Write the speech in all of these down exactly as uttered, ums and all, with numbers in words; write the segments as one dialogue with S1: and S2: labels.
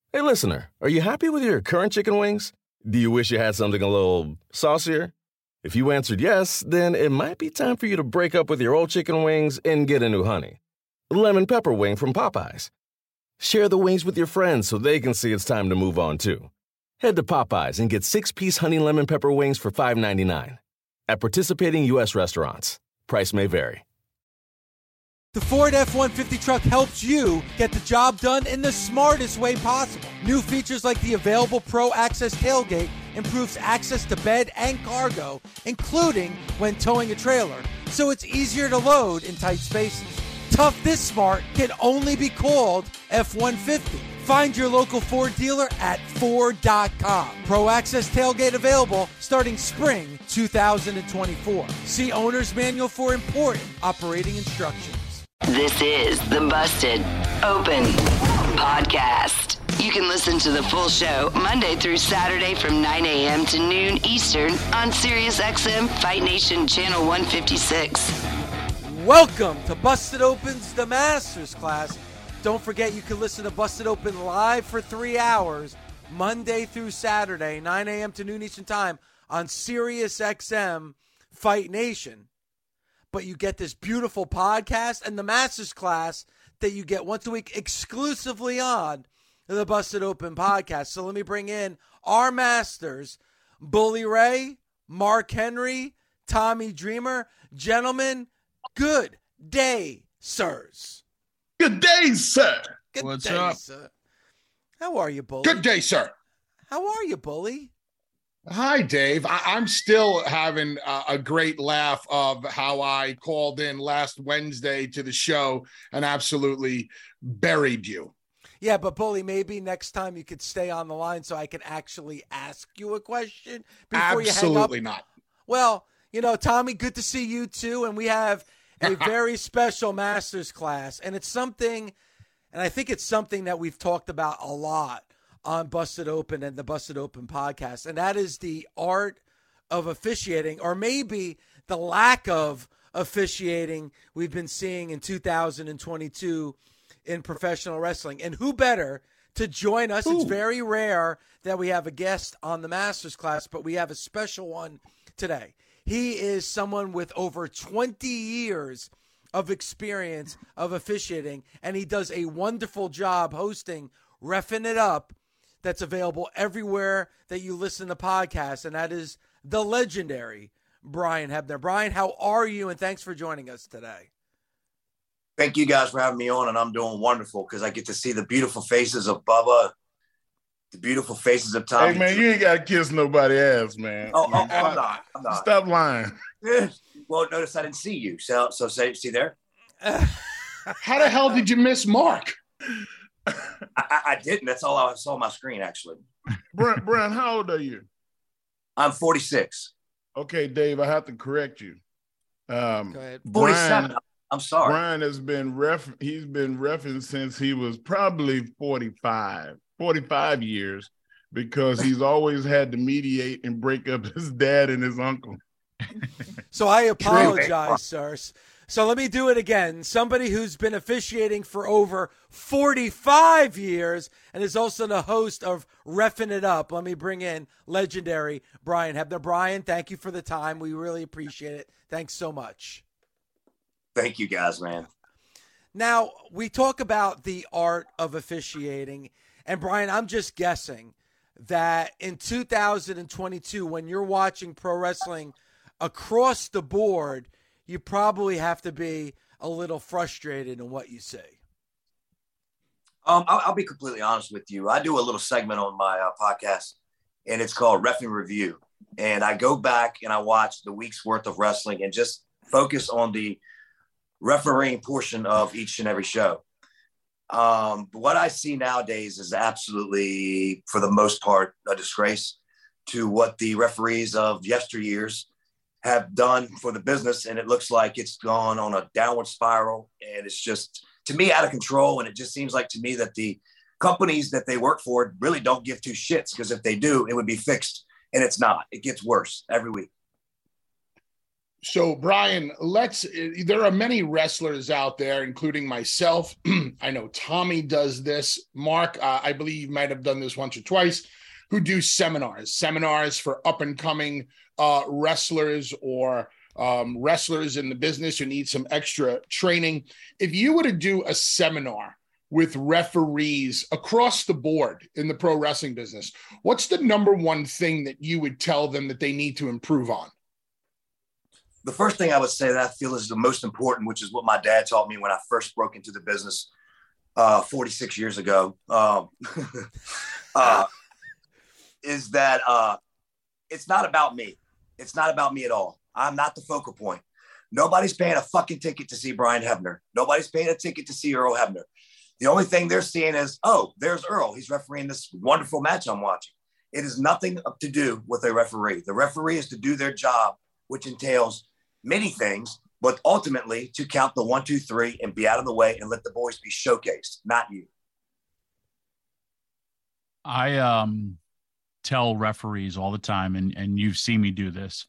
S1: Hey, listener, are you happy with your current chicken wings? Do you wish you had something a little saucier? If you answered yes, then it might be time for you to break up with your old chicken wings and get a new honey. Lemon pepper wing from Popeyes. Share the wings with your friends so they can see it's time to move on, too. Head to Popeyes and get six-piece honey lemon pepper wings for five ninety-nine. At participating U S restaurants. Price may vary.
S2: The Ford F one fifty truck helps you get the job done in the smartest way possible. New features like the available Pro Access tailgate improves access to bed and cargo, including when towing a trailer, so it's easier to load in tight spaces. Tough this smart can only be called F one fifty. Find your local Ford dealer at Ford dot com. Pro Access tailgate available starting spring two thousand twenty-four. See Owner's Manual for important operating instructions.
S3: This is the Busted Open Podcast. You can listen to the full show Monday through Saturday from nine a.m. to noon Eastern on SiriusXM Fight Nation Channel one fifty-six.
S2: Welcome to Busted Open's The Masters Class. Don't forget you can listen to Busted Open live for three hours Monday through Saturday, nine a.m. to noon Eastern Time on SiriusXM Fight Nation. But you get this beautiful podcast and the Masters Class that you get once a week exclusively on the Busted Open Podcast. So let me bring in our Masters, Bully Ray, Mark Henry, Tommy Dreamer. Gentlemen, good day, sirs.
S4: Good day, sir.
S2: Good
S4: What's
S2: day,
S4: up?
S2: sir. How are you, Bully?
S4: Good day, sir.
S2: How are you, Bully?
S4: Hi, Dave. I- I'm still having uh, a great laugh of how I called in last Wednesday to the show and absolutely buried you.
S2: Yeah, but Bully, maybe next time you could stay on the line so I can actually ask you a question before
S4: Absolutely
S2: you hang up.
S4: not.
S2: Well, you know, Tommy, good to see you too. And we have a very special Masters Class. And it's something, and I think it's something that we've talked about a lot on Busted Open and the Busted Open Podcast. And that is the art of officiating, or maybe the lack of officiating we've been seeing in two thousand twenty-two in professional wrestling. And who better to join us? Ooh. It's very rare that we have a guest on the Masters Class, but we have a special one today. He is someone with over twenty years of experience of officiating, and he does a wonderful job hosting Reffing It Up that's available everywhere that you listen to podcasts, and that is the legendary Brian Hebner. Brian, how are you, and thanks for joining us today.
S5: Thank you guys for having me on, and I'm doing wonderful because I get to see the beautiful faces of Bubba, the beautiful faces of Tommy.
S4: Hey, man, you ain't got to kiss nobody's ass, man.
S5: Oh, oh, I'm not. I'm not.
S4: Stop lying.
S5: Well, notice I didn't see you. So, so say, see there?
S4: How the hell did you miss Mark?
S5: I, I, I didn't. That's all I saw on my screen, actually.
S4: Brian, Brian, how old are you?
S5: I'm forty-six.
S4: Okay, Dave, I have to correct you. Um,
S2: Go ahead.
S5: forty-seven.
S4: Brian,
S5: I'm sorry.
S4: Brian has been ref. He's been reffing since he was probably forty-five, forty-five years, because he's always had to mediate and break up his dad and his uncle.
S2: So I apologize, sirs. So let me do it again. Somebody who's been officiating for over forty-five years and is also the host of Reffing It Up. Let me bring in legendary Brian Hebner. Brian, thank you for the time. We really appreciate it. Thanks so much.
S5: Thank you, guys, man.
S2: Now, we talk about the art of officiating. And, Brian, I'm just guessing that in two thousand twenty-two, when you're watching pro wrestling across the board, you probably have to be a little frustrated in what you see.
S5: Um, I'll, I'll be completely honest with you. I do a little segment on my uh, podcast, and it's called Reffing Review. And I go back and I watch the week's worth of wrestling and just focus on the refereeing portion of each and every show. Um, what I see nowadays is absolutely, for the most part, a disgrace to what the referees of yesteryears have done for the business. And it looks like it's gone on a downward spiral, and it's just, to me, out of control. And it just seems like to me that the companies that they work for really don't give two shits, because if they do, it would be fixed, and it's not. It gets worse every week.
S6: So, Brian, let's, there are many wrestlers out there, including myself. I know Tommy does this. Mark, uh, I believe you might have done this once or twice, who do seminars, seminars for up and coming uh, wrestlers or um, wrestlers in the business who need some extra training. If you were to do a seminar with referees across the board in the pro wrestling business, what's the number one thing that you would tell them that they need to improve on?
S5: The first thing I would say that I feel is the most important, which is what my dad taught me when I first broke into the business uh, forty-six years ago, um, uh, is that uh, it's not about me. It's not about me at all. I'm not the focal point. Nobody's paying a fucking ticket to see Brian Hebner. Nobody's paying a ticket to see Earl Hebner. The only thing they're seeing is, oh, there's Earl. He's refereeing this wonderful match I'm watching. It is nothing to do with a referee. The referee is to do their job, which entails many things, but ultimately to count the one, two, three and be out of the way and let the boys be showcased, not you.
S7: I um, tell referees all the time, and, and you've seen me do this.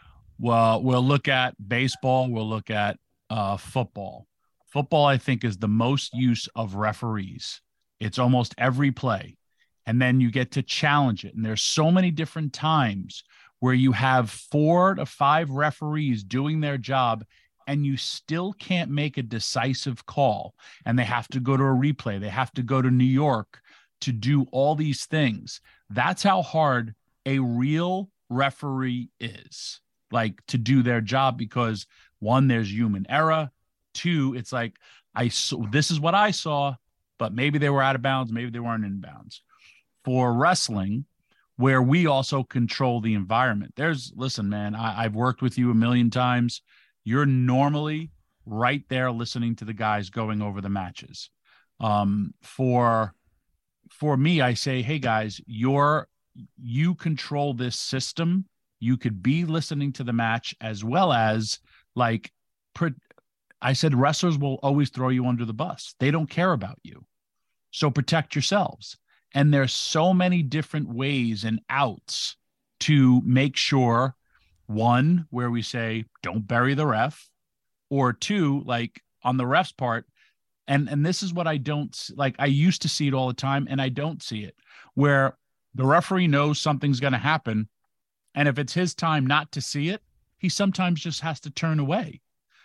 S7: Well, we'll look at baseball. We'll look at uh, football. Football, I think, is the most use of referees. It's almost every play. And then you get to challenge it. And there's so many different times where you have four to five referees doing their job and you still can't make a decisive call. And they have to go to a replay. They have to go to New York to do all these things. That's how hard a real referee is, like, to do their job, because one, there's human error. Two, it's like, I saw, this is what I saw, but maybe they were out of bounds. Maybe they weren't in bounds. For wrestling, where we also control the environment. There's, listen, man, I, I've worked with you a million times. You're normally right there listening to the guys going over the matches. Um, for, for me, I say, hey guys, you're, you control this system. You could be listening to the match as well as, like, pre- I said, wrestlers will always throw you under the bus. They don't care about you. So protect yourselves. And there's so many different ways and outs to make sure, one, where we say, don't bury the ref, or two, like on the ref's part. And, and this is what I don't like. I used to see it all the time, and I don't see it, where the referee knows something's going to happen. And if it's his time not to see it, he sometimes just has to turn away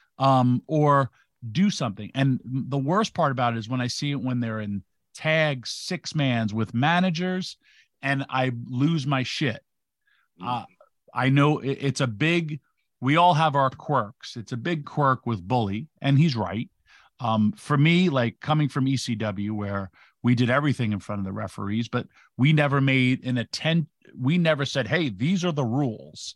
S7: um, or do something. And the worst part about it is when I see it when they're in tag six mans with managers and I lose my shit. Uh, I know it, it's a big, we all have our quirks. It's a big quirk with Bully, and he's right. Um, for me, like coming from E C W, where we did everything in front of the referees, but we never made an attempt. We never said, hey, these are the rules.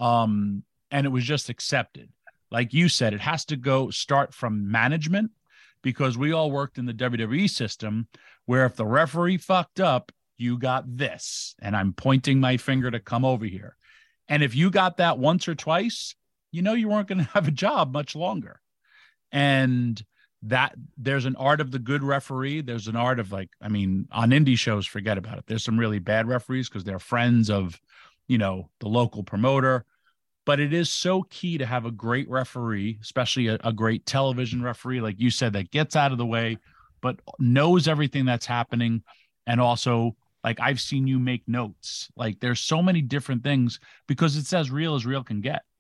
S7: Um, and it was just accepted. Like you said, it has to go start from management, because we all worked in the W W E system where if the referee fucked up, you got this. And I'm pointing my finger to come over here. And if you got that once or twice, you know, you weren't going to have a job much longer. And that there's an art of the good referee. There's an art of, like, I mean, on indie shows, forget about it. There's some really bad referees because they're friends of, you know, the local promoter. But it is so key to have a great referee, especially a, a great television referee, like you said, that gets out of the way, but knows everything that's happening. And also, like, I've seen you make notes. Like, there's so many different things because it's as real as real can get.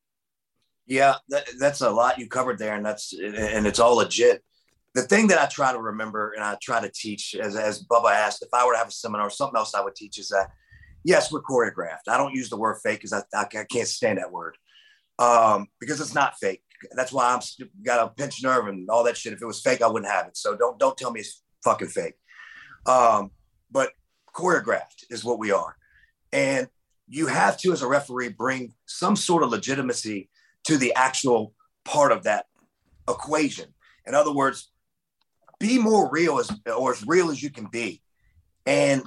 S5: Yeah, that, that's a lot you covered there, and that's and it's all legit. The thing that I try to remember and I try to teach, as, as Bubba asked, if I were to have a seminar, something else I would teach is that, yes, we're choreographed. I don't use the word fake because I, I, I can't stand that word um, because it's not fake. That's why I'm got a pinched nerve and all that shit. If it was fake, I wouldn't have it. So don't don't tell me it's fucking fake. Um, but choreographed is what we are. And you have to, as a referee, bring some sort of legitimacy to the actual part of that equation. In other words, be more real as or as real as you can be. And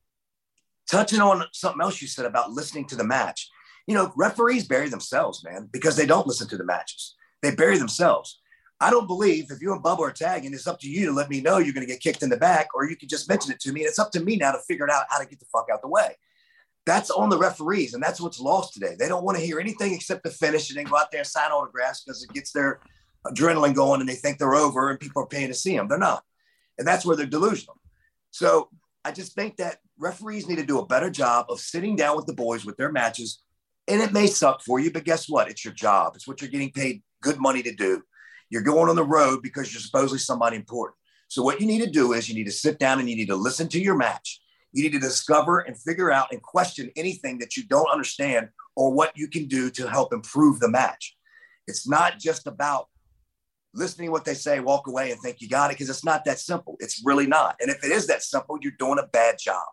S5: touching on something else you said about listening to the match, you know, referees bury themselves, man, because they don't listen to the matches. They bury themselves. I don't believe if you and Bubba are tagging, it's up to you to let me know you're going to get kicked in the back, or you can just mention it to me. And it's up to me now to figure it out how to get the fuck out the way. That's on the referees, and that's what's lost today. They don't want to hear anything except the finish and then go out there and sign autographs because it gets their adrenaline going and they think they're over and people are paying to see them. They're not. And that's where they're delusional. So I just think that referees need to do a better job of sitting down with the boys with their matches. And it may suck for you, but guess what? It's your job. It's what you're getting paid good money to do. You're going on the road because you're supposedly somebody important. So what you need to do is you need to sit down and you need to listen to your match. You need to discover and figure out and question anything that you don't understand or what you can do to help improve the match. It's not just about listening to what they say, walk away and think you got it, because it's not that simple. It's really not. And if it is that simple, you're doing a bad job.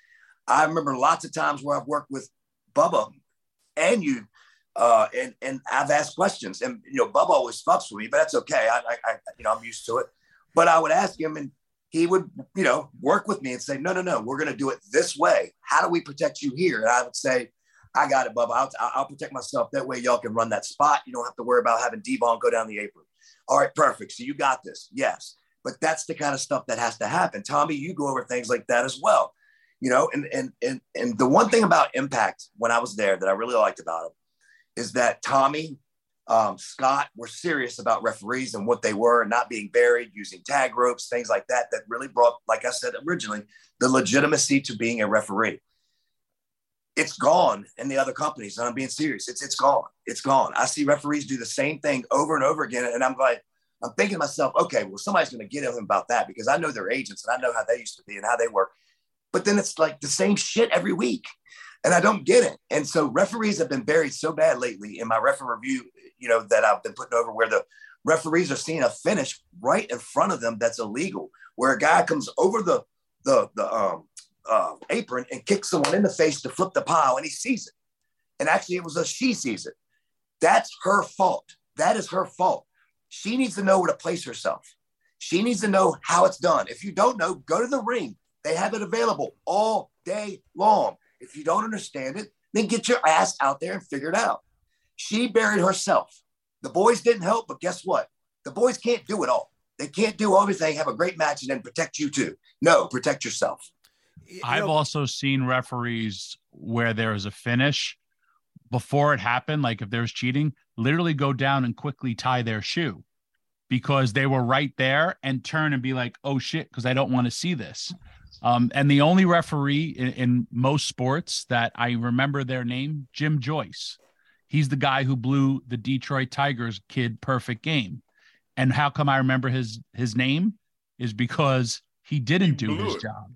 S5: I remember lots of times where I've worked with Bubba and you, uh, and, and I've asked questions. And, you know, Bubba always fucks with me, but that's okay. I, I, I you know, I'm used to it. But I would ask him and he would, you know, work with me and say, no, no, no, we're going to do it this way. How do we protect you here? And I would say, I got it, Bubba. I'll, I'll protect myself. That way y'all can run that spot. You don't have to worry about having D-Von go down the apron. All right, perfect. So you got this. Yes. But that's the kind of stuff that has to happen. Tommy, you go over things like that as well. You know, and, and, and, and the one thing about Impact when I was there that I really liked about him is that Tommy, Um, Scott were serious about referees and what they were, not being buried, using tag ropes, things like that, that really brought, like I said originally, the legitimacy to being a referee. It's gone in the other companies, and I'm being serious. It's it's gone. It's gone. I see referees do the same thing over and over again, and I'm like, I'm thinking to myself, okay, well, somebody's going to get him about that because I know their agents and I know how they used to be and how they work. But then it's like the same shit every week, and I don't get it. And so referees have been buried so bad lately in my referee review, you know, that I've been putting over, where the referees are seeing a finish right in front of them that's illegal, where a guy comes over the the the um, uh, apron and kicks someone in the face to flip the pile, and he sees it. And actually, it was a she sees it. That's her fault. That is her fault. She needs to know where to place herself. She needs to know how it's done. If you don't know, go to the ring. They have it available all day long. If you don't understand it, then get your ass out there and figure it out. She buried herself. The boys didn't help, but guess what? The boys can't do it all. They can't do everything, have a great match, and then protect you too. No, protect yourself.
S2: You
S7: I've
S2: know,
S7: also seen referees where there is a finish before it happened, like if there's cheating, literally go down and quickly tie their shoe because they were right there and turn and be like, oh shit, because I don't want to see this. Um, and the only referee in, in most sports that I remember their name, Jim Joyce. He's the guy who blew the Detroit Tigers kid perfect game. And how come I remember his his name is because he didn't
S4: He
S7: do
S4: blew
S7: his
S4: it.
S7: job.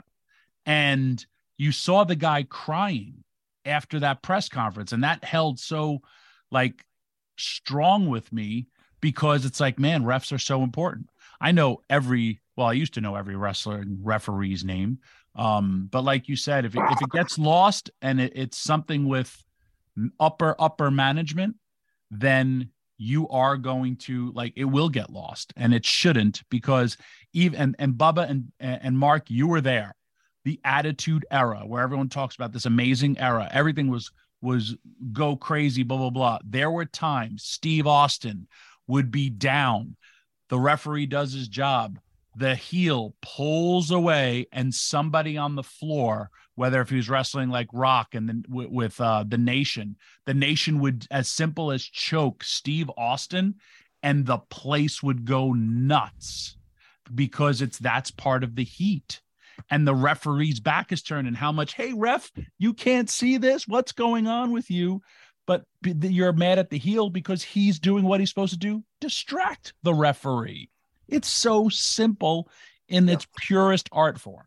S7: And you saw the guy crying after that press conference. And that held so like strong with me because it's like, man, refs are so important. I know every, well, I used to know every wrestler and referee's name. Um, but like you said, if it, if it gets lost and it, it's something with upper, upper management, then you are going to like, it will get lost and it shouldn't because even, and, and Bubba and, and Mark, you were there. The Attitude Era where everyone talks about this amazing era. Everything was, was go crazy, blah, blah, blah. There were times Steve Austin would be down. The referee does his job. The heel pulls away and somebody on the floor, whether if he was wrestling like Rock and then with, with uh, the Nation, the Nation would as simple as choke Steve Austin and the place would go nuts because it's that's part of the heat. And the referee's back is turned and how much, hey, ref, you can't see this. What's going on with you? But you're mad at the heel because he's doing what he's supposed to do. Distract the referee. It's so simple in its purest art form.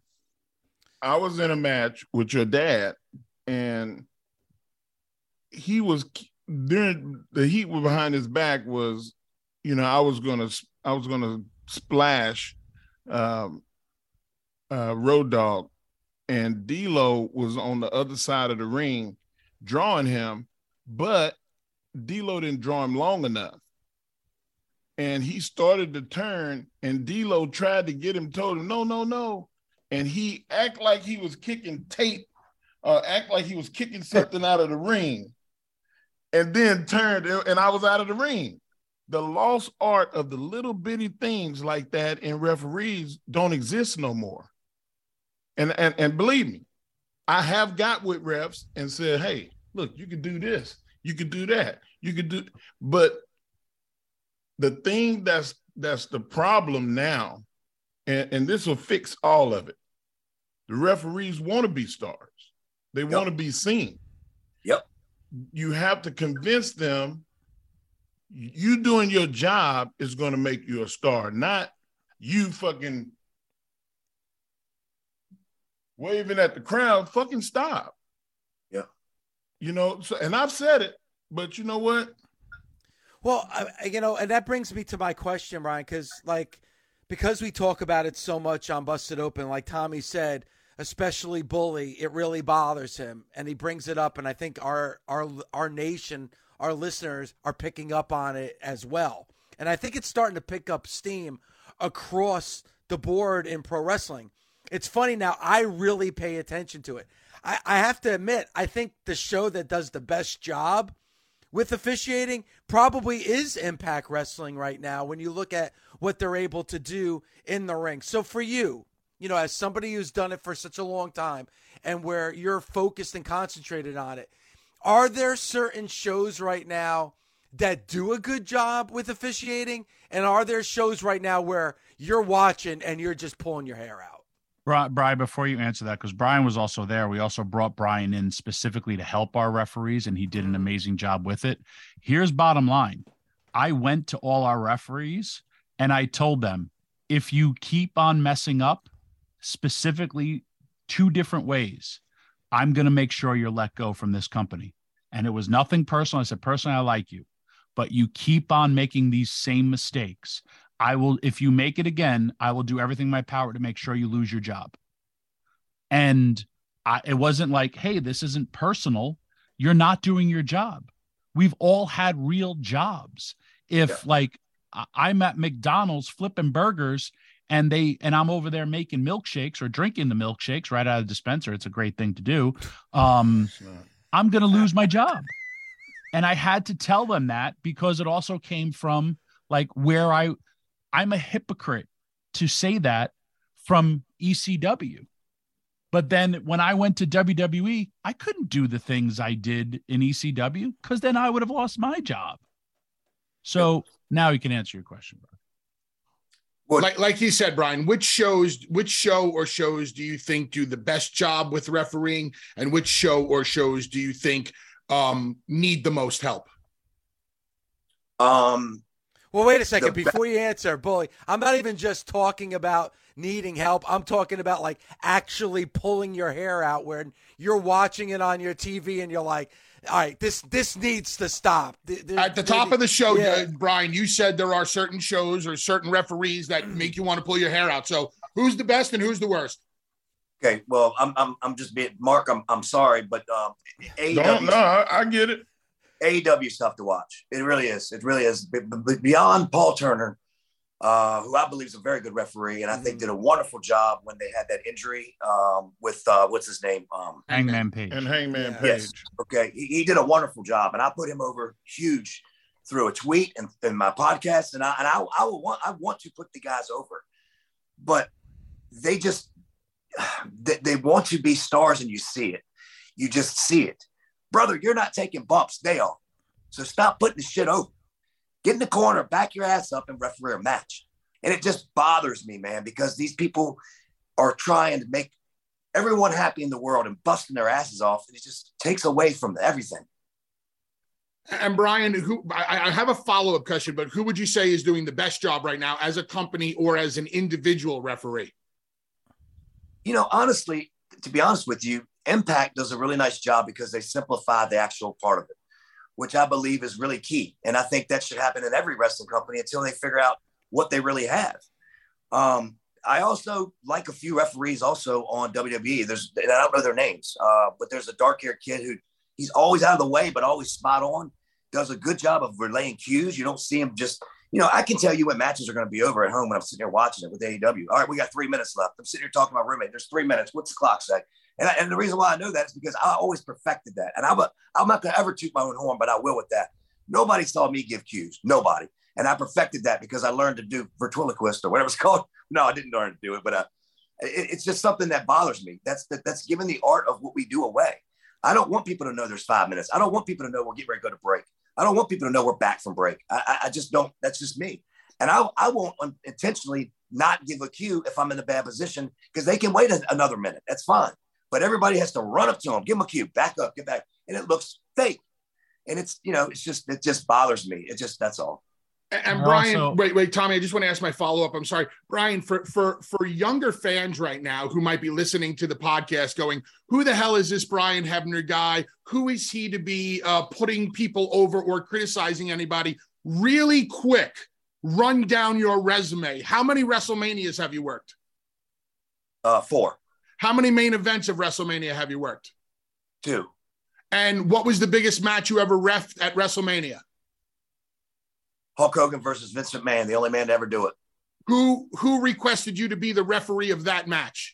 S4: I was in a match with your dad, and he was during the heat was behind his back was, you know, I was gonna I was gonna splash um, uh, Road Dogg, and D-Lo was on the other side of the ring drawing him, but D-Lo didn't draw him long enough. And he started to turn, and D-Lo tried to get him, told him, no, no, no. And he act like he was kicking tape, uh, act like he was kicking something out of the ring, and then turned, and I was out of the ring. The lost art of the little bitty things like that in referees don't exist no more. And, and, and believe me, I have got with refs and said, hey, look, you can do this, you can do that, you can do, but the thing that's that's the problem now, and, and this will fix all of it. The referees want to be stars. They yep. want to be seen.
S5: Yep.
S4: You have to convince them you doing your job is going to make you a star, not you fucking waving at the crowd. Fucking stop.
S5: Yeah.
S4: You know, so, and I've said it, but you know what?
S2: Well, I, you know, and that brings me to my question, Ryan, because like, because we talk about it so much on Busted Open, like Tommy said, especially Bully, it really bothers him, and he brings it up, and I think our our our nation, our listeners are picking up on it as well. And I think it's starting to pick up steam across the board in pro wrestling. It's funny now, I really pay attention to it. I, I have to admit, I think the show that does the best job with officiating probably is Impact Wrestling right now when you look at what they're able to do in the ring. So for you, you know, as somebody who's done it for such a long time and where you're focused and concentrated on it, are there certain shows right now that do a good job with officiating? And are there shows right now where you're watching and you're just pulling your hair out?
S7: Brian, before you answer that, because Brian was also there, we also brought Brian in specifically to help our referees, and he did an amazing job with it. Here's bottom line. I went to all our referees, and I told them, if you keep on messing up, specifically two different ways, I'm going to make sure you're let go from this company. And it was nothing personal. I said, personally, I like you, but you keep on making these same mistakes. I will, if you make it again, I will do everything in my power to make sure you lose your job. And I, it wasn't like, hey, this isn't personal. You're not doing your job. We've all had real jobs. If yeah. like I'm at McDonald's flipping burgers and they, and I'm over there making milkshakes or drinking the milkshakes right out of the dispenser, it's a great thing to do. Um, I'm going to lose my job. And I had to tell them that because it also came from like where I, I'm a hypocrite to say that from E C W. But then when I went to W W E, I couldn't do the things I did in E C W because then I would have lost my job. So now you can answer your question, bro.
S6: Well, like like you said, Brian, which shows, which show or shows do you think do the best job with refereeing, and which show or shows do you think um, need the most help?
S5: Um.
S2: Well, wait a second. Before you answer, Bully, I'm not even just talking about needing help. I'm talking about like actually pulling your hair out where you're watching it on your T V and you're like, all right, this this needs to stop. There,
S6: At the top of the show, yeah. uh, Brian, you said there are certain shows or certain referees that make you want to pull your hair out. So who's the best and who's the worst?
S5: Okay, well, I'm I'm I'm just being Mark. I'm I'm sorry, but um,
S4: A E W, no, no, I, I get it.
S5: A E W stuff to watch. It really is. It really is. Beyond Paul Turner, uh, who I believe is a very good referee, and I think did a wonderful job when they had that injury um, with uh, what's his name, um,
S7: Hangman Page.
S4: And Hangman
S2: yeah.
S4: Page.
S5: Yes. Okay, he, he did a wonderful job, and I put him over huge through a tweet and in my podcast, and I and I I would want I want to put the guys over, but they just they, they want to be stars, and you see it. You just see it. Brother, you're not taking bumps. They are. So stop putting the shit over. Get in the corner, back your ass up, and referee a match. And it just bothers me, man, because these people are trying to make everyone happy in the world and busting their asses off. And it just takes away from everything.
S6: And Brian, who I, I have a follow-up question, but who would you say is doing the best job right now as a company or as an individual referee?
S5: You know, honestly, to be honest with you, Impact does a really nice job because they simplify the actual part of it, which I believe is really key. And I think that should happen in every wrestling company until they figure out what they really have. Um, I also like a few referees also on W W E. There's, and I don't know their names, uh, but there's a dark-haired kid who he's always out of the way, but always spot on, does a good job of relaying cues. You don't see him just, you know, I can tell you when matches are going to be over at home when I'm sitting here watching it with A E W. All right, we got three minutes left. I'm sitting here talking to my roommate. There's three minutes. What's the clock say? And, I, and the reason why I know that is because I always perfected that. And I'm, a, I'm not going to ever toot my own horn, but I will with that. Nobody saw me give cues. Nobody. And I perfected that because I learned to do ventriloquist or whatever it's called. No, I didn't learn to do it, but uh, It, it's just something that bothers me. That's that, that's giving the art of what we do away. I don't want people to know there's five minutes. I don't want people to know we're getting ready to go to break. I don't want people to know we're back from break. I, I, I just don't. That's just me. And I, I won't intentionally not give a cue if I'm in a bad position because they can wait a, another minute. That's fine. But everybody has to run up to them, give them a cue, back up, get back. And it looks fake. And it's, you know, it's just, it just bothers me. It just, that's all.
S6: And, and Brian, also, wait, wait, Tommy, I just want to ask my follow-up. I'm sorry. Brian, for, for, for younger fans right now who might be listening to the podcast going, who the hell is this Brian Hebner guy? Who is he to be uh, putting people over or criticizing anybody? Really quick, run down your resume. How many WrestleManias have you worked?
S5: Uh, four.
S6: How many main events of WrestleMania have you worked?
S5: Two.
S6: And what was the biggest match you ever refed at WrestleMania?
S5: Hulk Hogan versus Vince McMahon, the only man to ever do it.
S6: Who who requested you to be the referee of that match?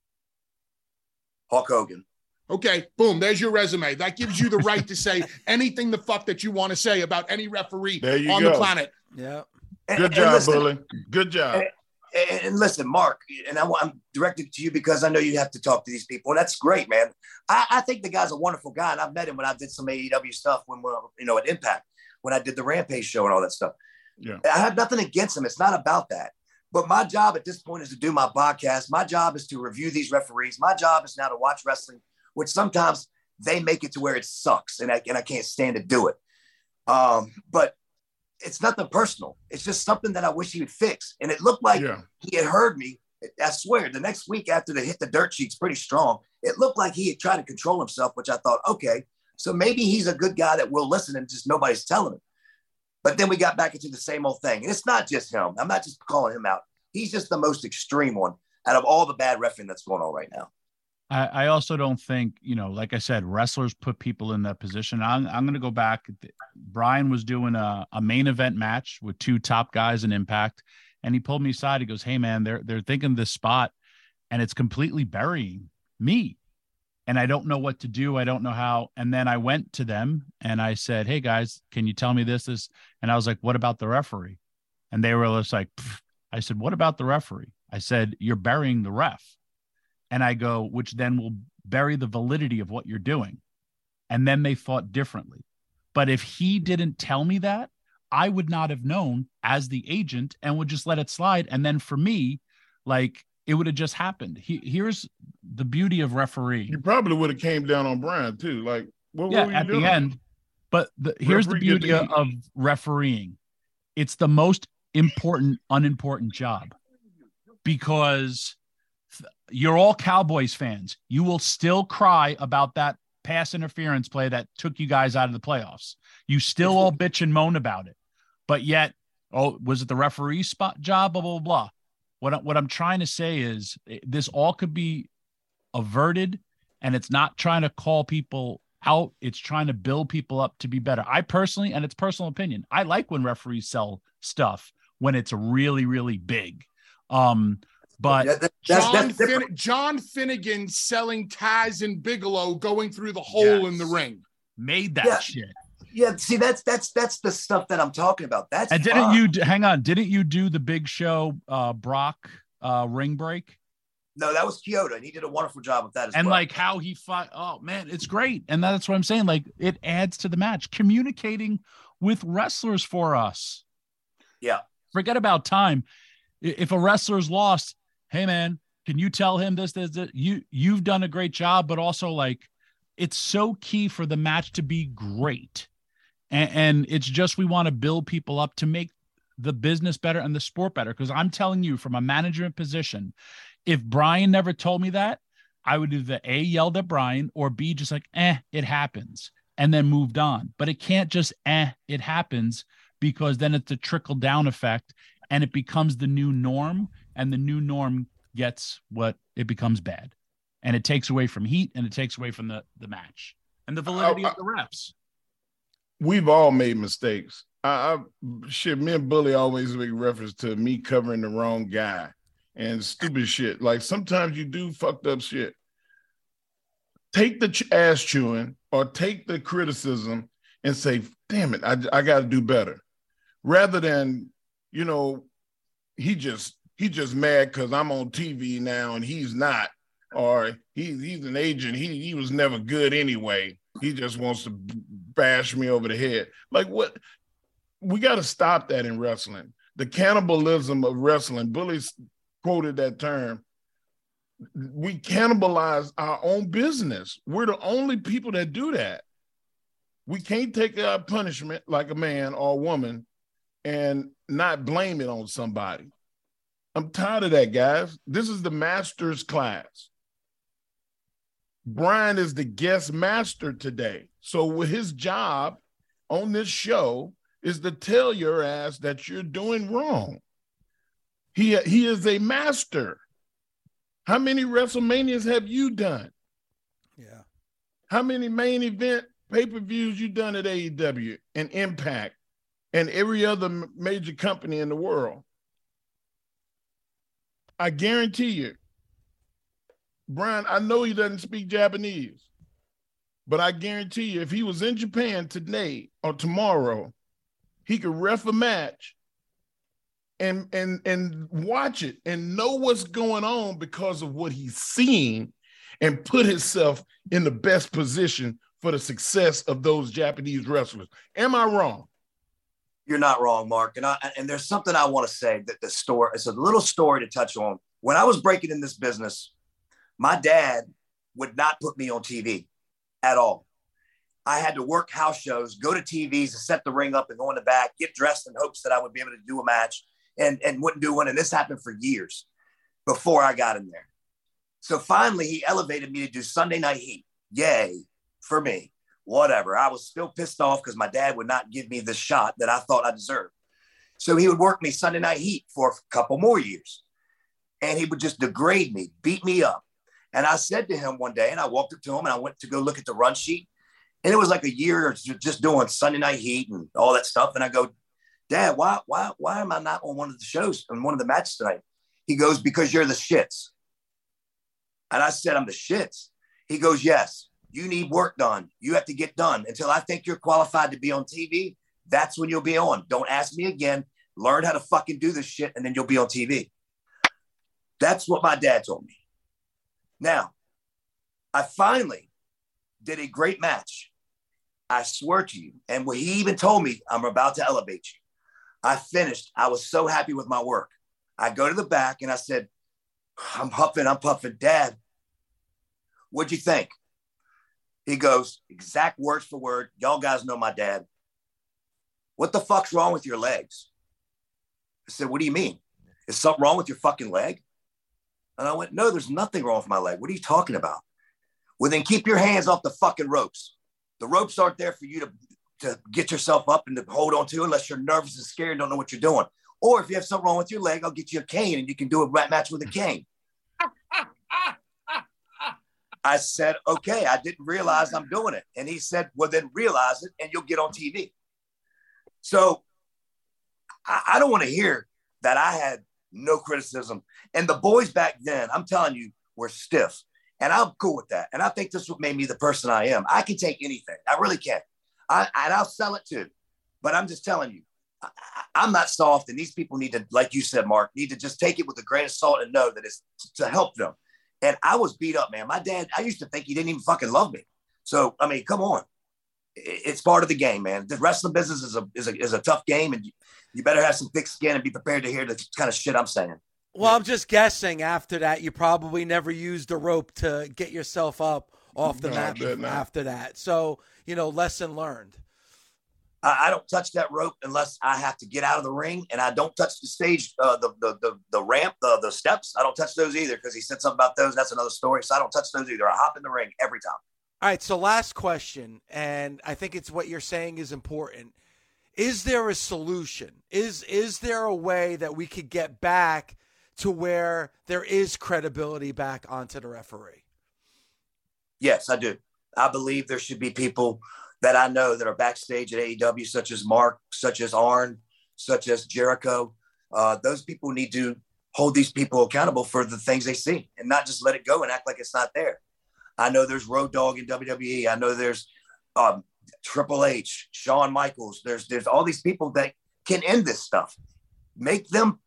S5: Hulk Hogan.
S6: Okay, boom, there's your resume. That gives you the right to say anything the fuck that you want to say about any referee on go. the planet.
S2: Yeah.
S4: Good and, job, and listen, Bully. Good job.
S5: And, and listen, Mark, and I, I'm directed to you because I know you have to talk to these people. And that's great, man. I, I think the guy's a wonderful guy. And I've met him when I did some A E W stuff when, you know, at Impact, when I did the Rampage show and all that stuff.
S4: Yeah.
S5: I have nothing against him. It's not about that. But my job at this point is to do my podcast. My job is to review these referees. My job is now to watch wrestling, which sometimes they make it to where it sucks. And I, and I can't stand to do it. Um, but it's nothing personal. It's just something that I wish he would fix. And it looked like yeah. he had heard me. I swear, the next week after they hit the dirt sheets pretty strong, it looked like he had tried to control himself, which I thought, okay, so maybe he's a good guy that will listen and just nobody's telling him. But then we got back into the same old thing. And it's not just him. I'm not just calling him out. He's just the most extreme one out of all the bad reffing that's going on right now.
S7: I, I also don't think, you know, like I said, wrestlers put people in that position. I'm, I'm going to go back. Brian was doing a, a main event match with two top guys in Impact, and he pulled me aside. He goes, "Hey, man, they're they're thinking this spot, and it's completely burying me, and I don't know what to do. I don't know how." And then I went to them and I said, "Hey, guys, can you tell me this?" this? And I was like, "What about the referee?" And they were just like, Pfft. I said, "What about the referee?" I said, "You're burying the ref." And I go, which then will bury the validity of what you're doing. And then they thought differently. But if he didn't tell me that, I would not have known as the agent and would just let it slide. And then for me, like, it would have just happened. He, here's the beauty of referee.
S4: You probably would have came down on Brian too. Like, what,
S7: yeah,
S4: what were you
S7: at
S4: doing?
S7: the end. But the, here's the beauty of, of refereeing. It's the most important, unimportant job, because you're all Cowboys fans. You will still cry about that pass interference play that took you guys out of the playoffs. You still all bitch and moan about it. But yet, oh, was it the referee spot job? Blah, blah, blah. What, I, what I'm trying to say is this all could be averted, and it's not trying to call people out. It's trying to build people up to be better. I personally, and it's personal opinion, I like when referees sell stuff when it's really, really big. Um, But
S5: yeah, that,
S6: John,
S5: that's, that's
S6: fin- John Finnegan selling Taz and Bigelow going through the hole yes. in the ring
S7: made that
S5: yeah.
S7: shit.
S5: Yeah, see, that's that's that's the stuff that I'm talking about. That's
S7: and didn't
S5: fun.
S7: you hang on? Didn't you do the Big Show uh, Brock uh, ring break?
S5: No, that was Kyoto, and he did a wonderful job with that as
S7: and
S5: well.
S7: like how he fought. Oh man, it's great, and that's what I'm saying. Like, it adds to the match, communicating with wrestlers for us.
S5: Yeah,
S7: forget about time. If a wrestler's lost, hey man, can you tell him this, this, this? You, you've done a great job, but also like, it's so key for the match to be great. And, and it's just, we want to build people up to make the business better and the sport better. Cause I'm telling you from a management position, if Brian never told me that, I would either A, yelled at Brian, or B, just like, eh, it happens, and then moved on. But it can't just, eh, it happens, because then it's a trickle down effect and it becomes the new norm. And the new norm gets what it becomes bad, and it takes away from heat, and it takes away from the, the match and the validity I, I, of the refs.
S4: We've all made mistakes. I, I shit, me and Bully always make reference to me covering the wrong guy and stupid shit. Like, sometimes you do fucked up shit. Take the ch- ass chewing or take the criticism and say, damn it, I, I got to do better. Rather than, you know, he just he just mad because I'm on T V now and he's not, or he, he's an agent. He he was never good anyway. He just wants to bash me over the head. Like what? We got to stop that in wrestling. The cannibalism of wrestling. Bully quoted that term. We cannibalize our own business. We're the only people that do that. We can't take our punishment like a man or a woman and not blame it on somebody. I'm tired of that, guys. This is the master's class. Brian is the guest master today. So with his job on this show is to tell your ass that you're doing wrong. He, he is a master. How many WrestleManias have you done?
S2: Yeah.
S4: How many main event pay-per-views you done at A E W and Impact and every other major company in the world? I guarantee you, Brian, I know he doesn't speak Japanese, but I guarantee you if he was in Japan today or tomorrow, he could ref a match and and and watch it and know what's going on because of what he's seen and put himself in the best position for the success of those Japanese wrestlers. Am I wrong?
S5: You're not wrong, Mark. And I, and there's something I want to say that the story, it's a little story to touch on. When I was breaking in this business, my dad would not put me on T V at all. I had to work house shows, go to T Vs and set the ring up and go in the back, get dressed in hopes that I would be able to do a match and, and wouldn't do one. And this happened for years before I got in there. So finally he elevated me to do Sunday Night Heat. Yay for me. Whatever. I was still pissed off because my dad would not give me the shot that I thought I deserved. So he would work me Sunday Night Heat for a couple more years. And he would just degrade me, beat me up. And I said to him one day, and I walked up to him and I went to go look at the run sheet. And it was like a year just doing Sunday Night Heat and all that stuff. And I go, Dad, why, why, why am I not on one of the shows, on one of the matches tonight? He goes, because you're the shits. And I said, I'm the shits. He goes, yes, you need work done. You have to get done. Until I think you're qualified to be on T V, that's when you'll be on. Don't ask me again. Learn how to fucking do this shit, and then you'll be on T V. That's what my dad told me. Now, I finally did a great match. I swear to you. And when he even told me, I'm about to elevate you. I finished. I was so happy with my work. I go to the back and I said, I'm huffing, I'm puffing. Dad, what'd you think? He goes, exact words for word. Y'all guys know my dad. What the fuck's wrong with your legs? I said, what do you mean? Is something wrong with your fucking leg? And I went, no, there's nothing wrong with my leg. What are you talking about? Well, then keep your hands off the fucking ropes. The ropes aren't there for you to, to get yourself up and to hold on to unless you're nervous and scared and don't know what you're doing. Or if you have something wrong with your leg, I'll get you a cane and you can do a match with a cane. I said, okay, I didn't realize I'm doing it. And he said, well, then realize it and you'll get on T V. So I, I don't want to hear that I had no criticism. And the boys back then, I'm telling you, were stiff. And I'm cool with that. And I think this is what made me the person I am. I can take anything. I really can. I, and I'll sell it too. But I'm just telling you, I, I'm not soft. And these people need to, like you said, Mark, need to just take it with a grain of salt and know that it's to help them. And I was beat up, man. My dad, I used to think he didn't even fucking love me. So, I mean, come on. It's part of the game, man. The wrestling business is a is a, is a tough game. And you, you better have some thick skin and be prepared to hear the kind of shit I'm saying.
S2: Well, I'm just guessing after that, you probably never used a rope to get yourself up off the
S4: No,
S2: mat after that. So, you know, lesson learned.
S5: I, I don't touch that rope unless I have to get out of the ring, and I don't touch the stage, uh, the, the the the ramp, the the steps. I don't touch those either because he said something about those. That's another story. So I don't touch those either. I hop in the ring every time.
S2: All right. So last question, and I think it's what you're saying is important. Is there a solution? Is is there a way that we could get back to where there is credibility back onto the referee?
S5: Yes, I do. I believe there should be people that I know that are backstage at A E W, such as Mark, such as Arn, such as Jericho. Uh, those people need to hold these people accountable for the things they see and not just let it go and act like it's not there. I know there's Road Dogg in W W E. I know there's um, Triple H, Shawn Michaels. There's, there's all these people that can end this stuff. Make them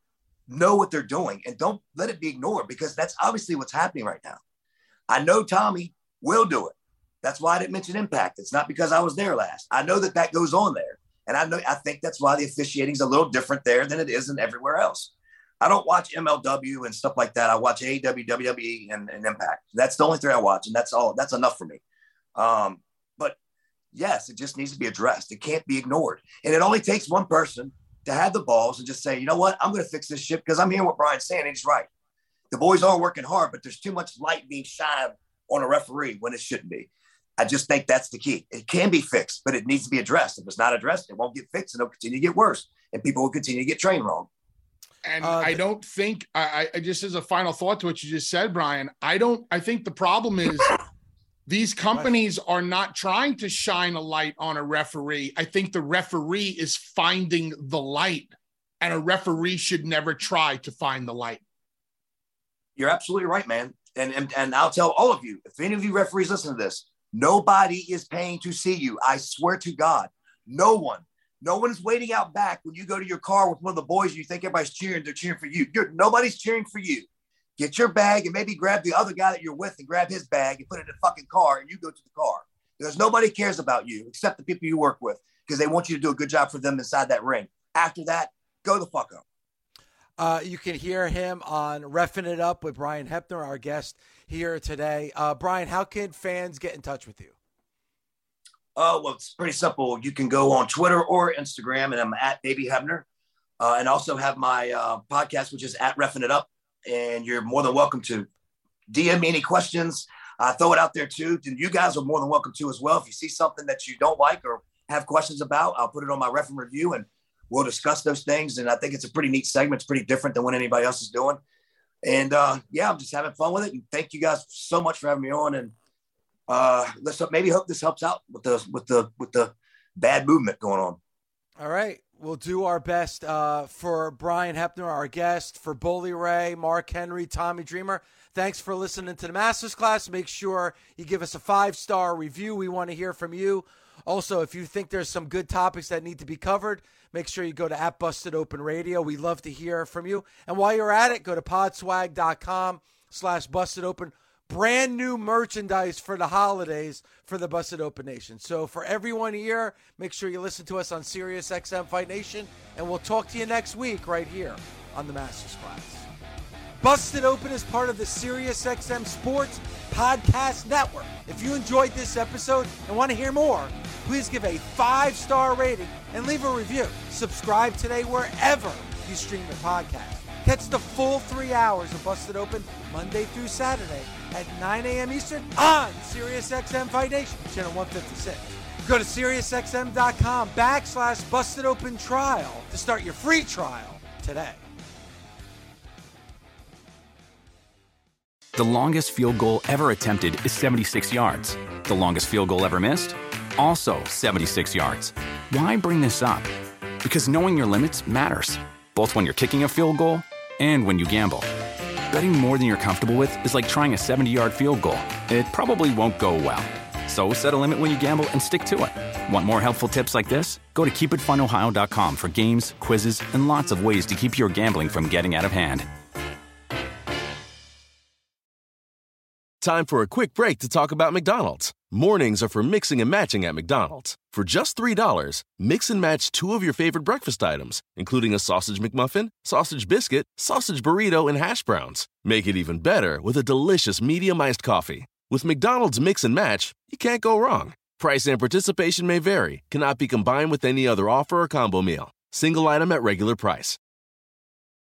S5: know what they're doing and don't let it be ignored, because that's obviously what's happening right now. I know Tommy will do it. That's why I didn't mention Impact. It's not because I was there last. I know that that goes on there. And I know, I think that's why the officiating is a little different there than it is in everywhere else. I don't watch M L W and stuff like that. I watch A E W, W W E, and, and Impact. That's the only three I watch, and that's all. That's enough for me. Um, but yes, it just needs to be addressed. It can't be ignored. And it only takes one person to have the balls and just say, you know what, I'm going to fix this shit, because I'm hearing what Brian's saying, and he's right. The boys are working hard, but there's too much light being shined on a referee when it shouldn't be. I just think that's the key. It can be fixed, but it needs to be addressed. If it's not addressed, it won't get fixed, and it'll continue to get worse, and people will continue to get trained wrong.
S6: And
S2: uh,
S6: I don't think, I, I just as a final thought to what you just said, Brian, I don't, I think the problem is these companies are not trying to shine a light on a referee. I think the referee is finding the light, and a referee should never try to find the light.
S5: You're absolutely right, man. And, and, and I'll tell all of you, if any of you referees listen to this, nobody is paying to see you. I swear to God, no one. No one is waiting out back when you go to your car with one of the boys and you think everybody's cheering. They're cheering for you. You're, nobody's cheering for you. Get your bag and maybe grab the other guy that you're with and grab his bag and put it in the fucking car, and you go to the car. Because nobody cares about you except the people you work with, because they want you to do a good job for them inside that ring. After that, go the fuck up.
S2: Uh, you can hear him on Reffing It Up with Brian Hebner, our guest here today. Uh, Brian, how can fans get in touch with you?
S5: Uh, well, it's pretty simple. You can go on Twitter or Instagram, and I'm at Baby Hebner. Uh, and also have my uh, podcast, which is at Reffing It Up. And you're more than welcome to D M me any questions. Uh, throw it out there too. And you guys are more than welcome to as well. If you see something that you don't like or have questions about, I'll put it on my Ref and Review, and we'll discuss those things. And I think it's a pretty neat segment. It's pretty different than what anybody else is doing. And uh, yeah, I'm just having fun with it. And thank you guys so much for having me on. And uh, let's maybe hope this helps out with the with the with the bad movement going on.
S2: All right, we'll do our best uh, for Brian Hebner, our guest, for Bully Ray, Mark Henry, Tommy Dreamer. Thanks for listening to the Masters Class. Make sure you give us a five-star review. We want to hear from you. Also, if you think there's some good topics that need to be covered, make sure you go to at Busted Open Radio. We love to hear from you. And while you're at it, go to podswag.com slash Busted Open. Brand new merchandise for the holidays for the Busted Open Nation. So for everyone here, make sure you listen to us on Sirius X M Fight Nation, and we'll talk to you next week right here on the Masters Class. Busted Open is part of the Sirius X M Sports Podcast Network. If you enjoyed this episode and want to hear more, please give a five-star rating and leave a review. Subscribe today wherever you stream your podcast. Catch the full three hours of Busted Open Monday through Saturday at nine a.m. Eastern on Sirius X M Fight Nation, channel one fifty-six. Go to SiriusXM.com backslash Busted Open Trial to start your free trial today.
S8: The longest field goal ever attempted is seventy-six yards. The longest field goal ever missed? Also seventy-six yards. Why bring this up? Because knowing your limits matters, both when you're kicking a field goal and when you gamble. Betting more than you're comfortable with is like trying a seventy-yard field goal. It probably won't go well. So set a limit when you gamble and stick to it. Want more helpful tips like this? Go to keep it fun ohio dot com for games, quizzes, and lots of ways to keep your gambling from getting out of hand.
S1: Time for a quick break to talk about McDonald's. Mornings are for mixing and matching at McDonald's. For just three dollars, mix and match two of your favorite breakfast items, including a sausage McMuffin, sausage biscuit, sausage burrito, and hash browns. Make it even better with a delicious medium-iced coffee. With McDonald's Mix and Match, you can't go wrong. Price and participation may vary, cannot be combined with any other offer or combo meal. Single item at regular price.